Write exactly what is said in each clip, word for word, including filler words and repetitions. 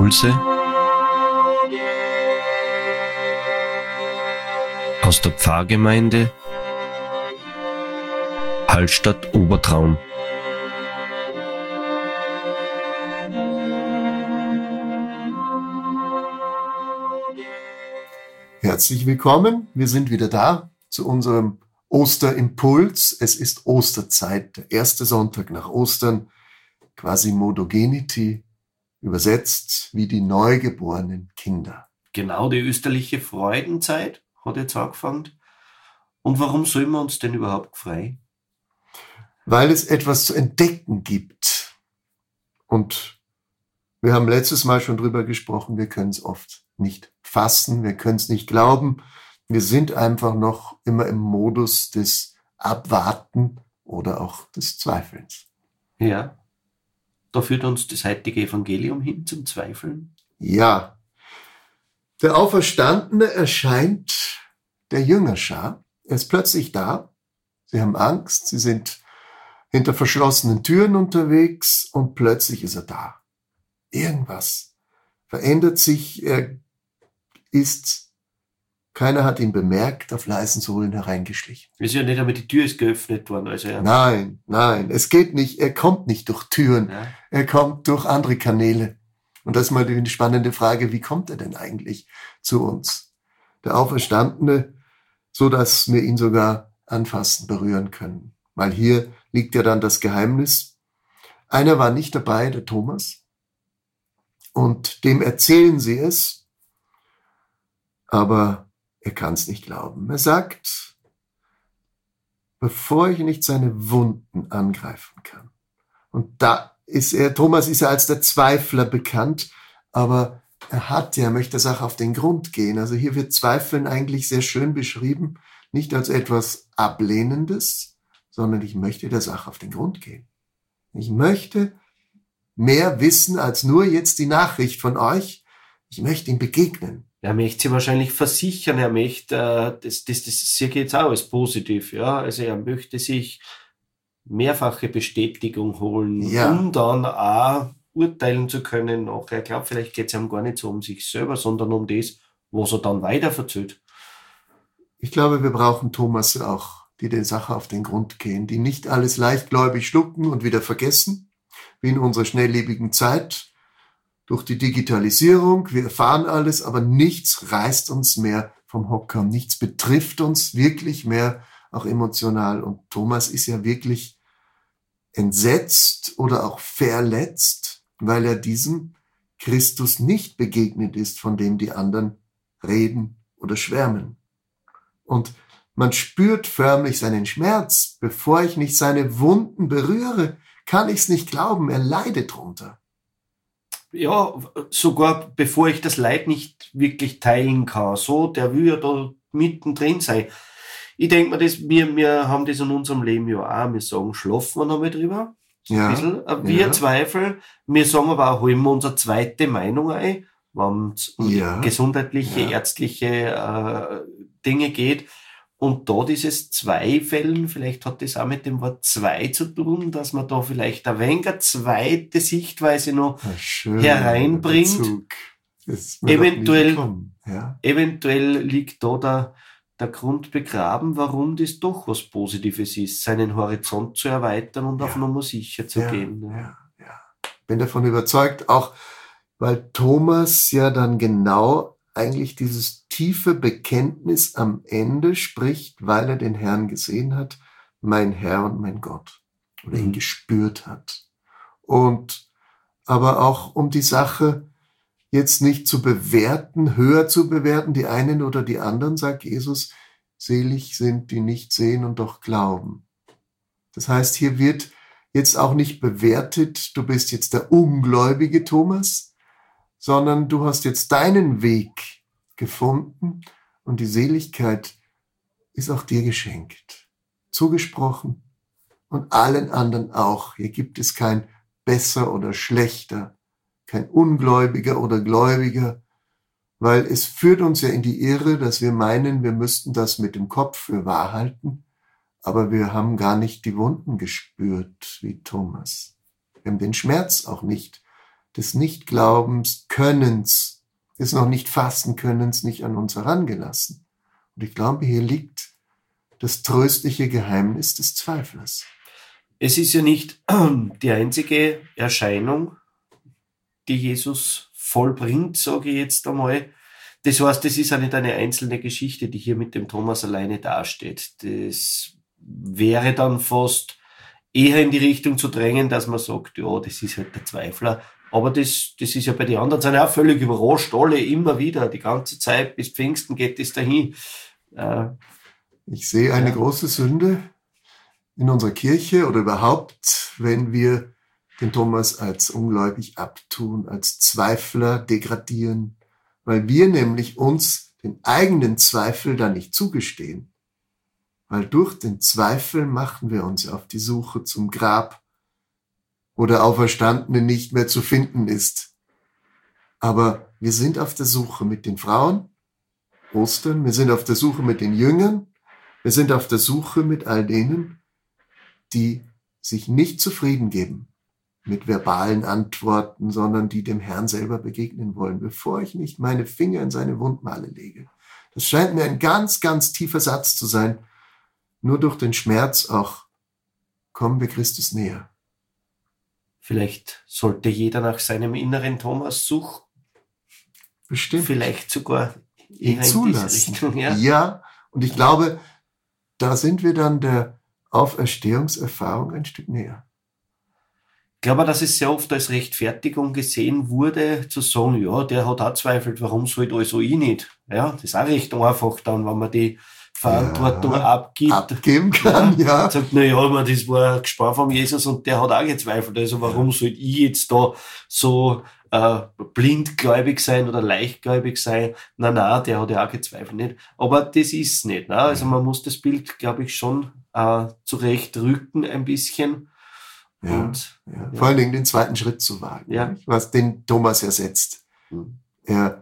Impulse aus der Pfarrgemeinde Hallstatt Obertraum. Herzlich willkommen, wir sind wieder da zu unserem Osterimpuls. Es ist Osterzeit, der erste Sonntag nach Ostern, Quasimodogenity, übersetzt wie die neugeborenen Kinder. Genau, die österliche Freudenzeit hat jetzt angefangen. Und warum sollen wir uns denn überhaupt freuen? Weil es etwas zu entdecken gibt. Und wir haben letztes Mal schon drüber gesprochen, wir können es oft nicht fassen, wir können es nicht glauben. Wir sind einfach noch immer im Modus des Abwarten oder auch des Zweifelns. Ja, da führt uns das heutige Evangelium hin zum Zweifeln. Ja, der Auferstandene erscheint der Jüngerschar. Er ist plötzlich da. Sie haben Angst, sie sind hinter verschlossenen Türen unterwegs und plötzlich ist er da. Irgendwas verändert sich, er ist, keiner hat ihn bemerkt, auf leisen Sohlen hereingeschlichen. Es ist ja nicht, aber die Tür ist geöffnet worden. Also ja. Nein, nein, es geht nicht, er kommt nicht durch Türen, Ja. er kommt durch andere Kanäle. Und das ist mal die spannende Frage, wie kommt er denn eigentlich zu uns? Der Auferstandene, so dass wir ihn sogar anfassen, berühren können. Weil hier liegt ja dann das Geheimnis. Einer war nicht dabei, der Thomas. Und dem erzählen sie es. Aber er kann es nicht glauben. Er sagt, bevor ich nicht seine Wunden angreifen kann. Und da ist er, Thomas ist ja als der Zweifler bekannt, aber er hat ja, er möchte der Sache auf den Grund gehen. Also hier wird Zweifeln eigentlich sehr schön beschrieben, nicht als etwas Ablehnendes, sondern ich möchte der Sache auf den Grund gehen. Ich möchte mehr wissen als nur jetzt die Nachricht von euch. Ich möchte ihm begegnen. Er möchte sie wahrscheinlich versichern, er möchte, äh, das, das, das sehe ich jetzt auch als positiv, ja. Also er möchte sich mehrfache Bestätigung holen, Ja. um dann auch urteilen zu können nachher. Ich glaube, vielleicht geht es ihm gar nicht so um sich selber, sondern um das, was er dann weiter erzählt. Ich glaube, wir brauchen Thomas auch, die der Sache auf den Grund gehen, die nicht alles leichtgläubig schlucken und wieder vergessen, wie in unserer schnelllebigen Zeit, durch die Digitalisierung. Wir erfahren alles, aber nichts reißt uns mehr vom Hocker. Nichts betrifft uns wirklich mehr, auch emotional. Und Thomas ist ja wirklich entsetzt oder auch verletzt, weil er diesem Christus nicht begegnet ist, von dem die anderen reden oder schwärmen. Und man spürt förmlich seinen Schmerz. Bevor ich nicht seine Wunden berühre, kann ich es nicht glauben. Er leidet drunter. Ja, sogar bevor ich das Leid nicht wirklich teilen kann. So, der will ja da mittendrin sein. Ich denke mir, das, wir, wir haben das in unserem Leben ja auch. Wir sagen, schlafen wir noch mal drüber. Ja, Ein bisschen. Wir ja. zweifeln. Wir sagen aber auch, holen wir unsere zweite Meinung ein, wenn es um Ja, gesundheitliche, ja. ärztliche äh, Dinge geht. Und da dieses Zweifeln, vielleicht hat das auch mit dem Wort zwei zu tun, dass man da vielleicht ein wenig eine zweite Sichtweise noch Ein schöner hereinbringt. Bezug. Ist mir Eventuell- noch nie gekommen. Ja. Eventuell liegt da der, der Grund begraben, warum das doch was Positives ist, seinen Horizont zu erweitern und Ja. auf Nummer sicher zu Ja, gehen. ne? ja, ja. Bin davon überzeugt, auch weil Thomas ja dann genau eigentlich dieses tiefe Bekenntnis am Ende spricht, weil er den Herrn gesehen hat, mein Herr und mein Gott, oder ihn Mhm. gespürt hat. Und aber auch um die Sache jetzt nicht zu bewerten, höher zu bewerten, die einen oder die anderen, sagt Jesus, selig sind, die nicht sehen und doch glauben. Das heißt, hier wird jetzt auch nicht bewertet, du bist jetzt der ungläubige Thomas, sondern du hast jetzt deinen Weg gefunden und die Seligkeit ist auch dir geschenkt, zugesprochen und allen anderen auch. Hier gibt es kein besser oder schlechter, kein Ungläubiger oder Gläubiger, weil es führt uns ja in die Irre, dass wir meinen, wir müssten das mit dem Kopf für wahr halten, aber wir haben gar nicht die Wunden gespürt wie Thomas. Wir haben den Schmerz auch nicht des Nichtglaubens, Könnens, des noch nicht fassen Könnens nicht an uns herangelassen. Und ich glaube, hier liegt das tröstliche Geheimnis des Zweiflers. Es ist ja nicht die einzige Erscheinung, die Jesus vollbringt, sage ich jetzt einmal. Das heißt, es ist auch nicht eine einzelne Geschichte, die hier mit dem Thomas alleine dasteht. Das wäre dann fast eher in die Richtung zu drängen, dass man sagt, ja, das ist halt der Zweifler. Aber das, das ist ja bei den anderen, sind ja auch völlig überrascht, alle immer wieder, die ganze Zeit, bis Pfingsten geht es dahin. Äh, ich sehe eine ja. große Sünde in unserer Kirche oder überhaupt, wenn wir den Thomas als ungläubig abtun, als Zweifler degradieren, weil wir nämlich uns den eigenen Zweifel da nicht zugestehen. Weil durch den Zweifel machen wir uns auf die Suche zum Grab, wo der Auferstandene nicht mehr zu finden ist. Aber wir sind auf der Suche mit den Frauen, Ostern, wir sind auf der Suche mit den Jüngern, wir sind auf der Suche mit all denen, die sich nicht zufrieden geben mit verbalen Antworten, sondern die dem Herrn selber begegnen wollen, bevor ich nicht meine Finger in seine Wundmale lege. Das scheint mir ein ganz, ganz tiefer Satz zu sein. Nur durch den Schmerz auch kommen wir Christus näher. Vielleicht sollte jeder nach seinem inneren Thomas suchen. Bestimmt. Vielleicht sogar ihn eher zulassen. in diese Richtung, ja. ja, und ich glaube, da sind wir dann der Auferstehungserfahrung ein Stück näher. Ich glaube, dass es sehr oft als Rechtfertigung gesehen wurde, zu sagen, ja, der hat auch zweifelt, warum soll also ich nicht? Ja, das ist auch recht einfach dann, wenn man die Verantwortung ja, abgibt. Abgeben kann, ja. ja. Sagt, na ja, das war ein Gespann von Jesus und der hat auch gezweifelt. Also warum soll ich jetzt da so äh, blindgläubig sein oder leichtgläubig sein? Na, na, der hat ja auch gezweifelt, nicht? Aber das ist nicht. Ne? Also man muss das Bild, glaube ich, schon äh, zurechtrücken ein bisschen. Ja, und, ja. Ja. Vor allen Dingen den zweiten Schritt zu wagen, Ja. was den Thomas ersetzt. Mhm. Er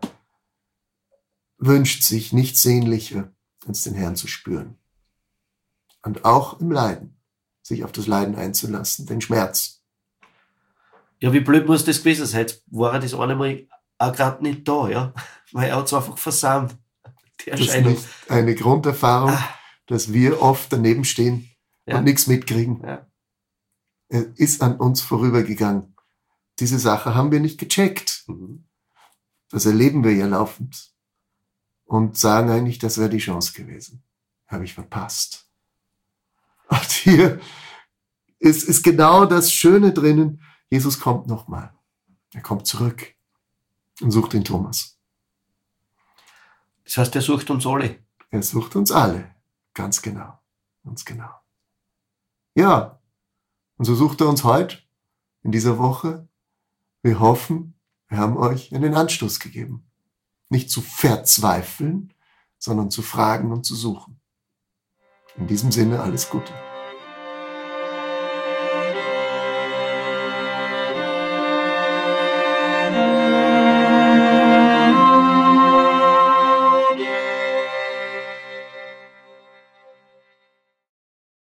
wünscht sich nichts sehnlicher, als den Herrn zu spüren. Und auch im Leiden, sich auf das Leiden einzulassen, den Schmerz. Ja, wie blöd muss das gewesen sein? Jetzt war er das eine Mal auch gerade nicht da, ja. Weil er hat es einfach versammelt. Die Das ist Erscheinung. nicht eine Grunderfahrung, Ah. dass wir oft daneben stehen Ja. und nichts mitkriegen. Ja. Er ist an uns vorübergegangen. Diese Sache haben wir nicht gecheckt. Mhm. Das erleben wir ja laufend. Und sagen eigentlich, das wäre die Chance gewesen. Habe ich verpasst. Und hier ist, ist genau das Schöne drinnen. Jesus kommt nochmal. Er kommt zurück und sucht den Thomas. Das heißt, er sucht uns alle. Er sucht uns alle. Ganz genau. Ganz genau. Ja. Und so sucht er uns heute, in dieser Woche. Wir hoffen, wir haben euch einen Anstoß gegeben. Nicht zu verzweifeln, sondern zu fragen und zu suchen. In diesem Sinne alles Gute.